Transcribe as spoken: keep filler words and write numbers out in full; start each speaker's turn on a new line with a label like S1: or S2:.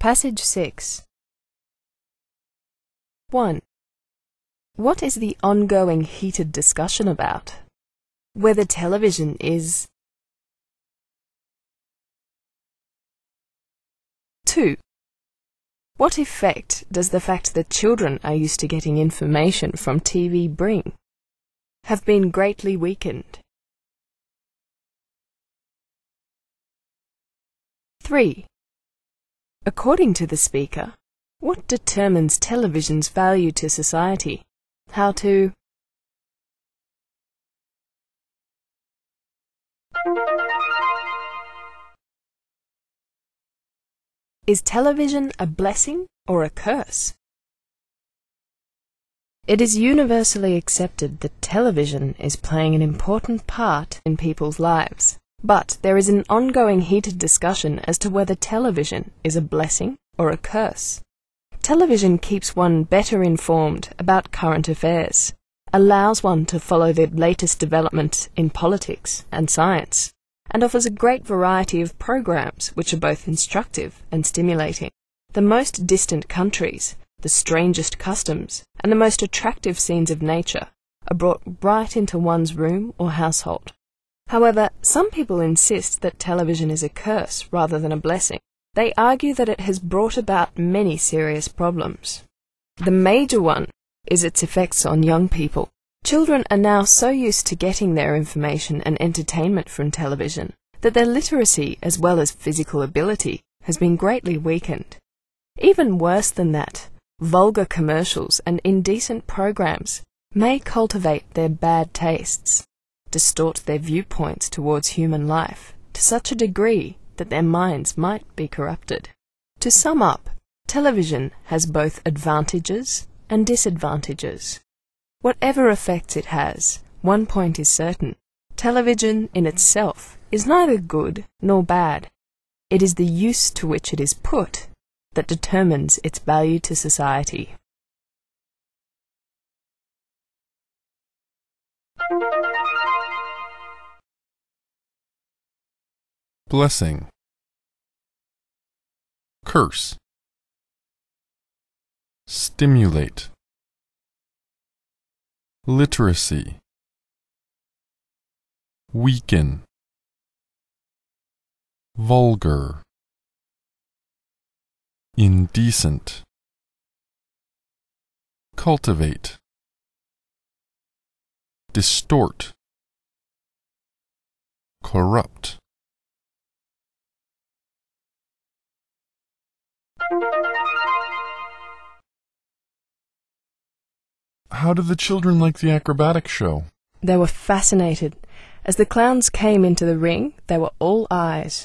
S1: Passage six. one. What is the ongoing heated discussion about? Whether television is... two. What effect does the fact that children are used to getting information from T V bring? Have been greatly weakened. three. According to the speaker, what determines television's value to society? How to... Is television a blessing or a curse? It is universally accepted that television is playing an important part in people's lives, but there is an ongoing heated discussion as to whether television is a blessing or a curse. Television keeps one better informed about current affairs, allows one to follow the latest developments in politics and science, and offers a great variety of programs which are both instructive and stimulating. The most distant countries, the strangest customs, and the most attractive scenes of nature are brought right into one's room or household. However, some people insist that television is a curse rather than a blessing. They argue that it has brought about many serious problems. The major one is its effects on young people. Children are now so used to getting their information and entertainment from television that their literacy as well as physical ability has been greatly weakened. Even worse than that, vulgar commercials and indecent programs may cultivate their bad tastes, distort their viewpoints towards human life to such a degree that their minds might be corrupted. To sum up, television has both advantages and disadvantages. Whatever effects it has, one point is certain: television in itself is neither good nor bad. It is the use to which it is put that determines its value to society.
S2: Blessing. Curse. Stimulate. Literacy. Weaken. Vulgar. Indecent. Cultivate. Distort. Corrupt. How did the children like the acrobatic show?
S1: They were fascinated. As the clowns came into the ring, they were all eyes.